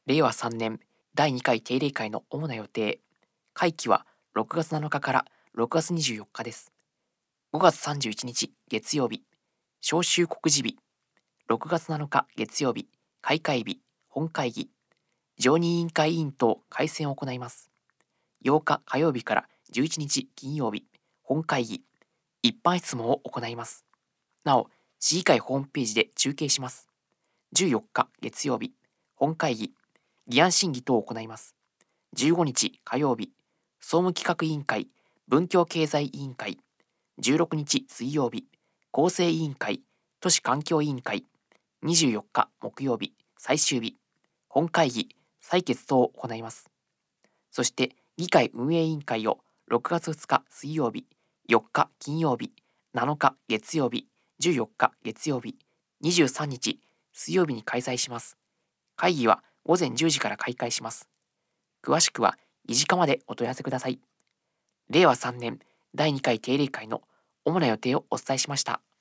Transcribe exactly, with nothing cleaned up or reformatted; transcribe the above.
れいわさんねんだいにかい定例会の主な予定。会期はろくがつなのかからろくがつにじゅうよっかです。ごがつさんじゅういちにち月曜日、召集告示日。ろくがつなのか月曜日、開会日、本会議。常任委員会委員等改選を行います。ようか火曜日からじゅういちにち金曜日、本会議。一般質問を行います。なお、市議会ホームページで中継します。じゅうよっか月曜日、本会議。議案審議等を行います。じゅうごにち火曜日、総務企画委員会、文教経済委員会。じゅうろくにち水曜日、構成委員会、都市環境委員会。にじゅうよっか木曜日、最終日、本会議、採決等を行います。そして、議会運営委員会をろくがつふつか水曜日、よっか金曜日、なのか月曜日、じゅうよっか月曜日、にじゅうさんにち水曜日に開催します。会議はごぜんじゅうじから開会します。詳しくは、議事課までお問い合わせください。れいわさんねんだいにかい定例会の主な予定をお伝えしました。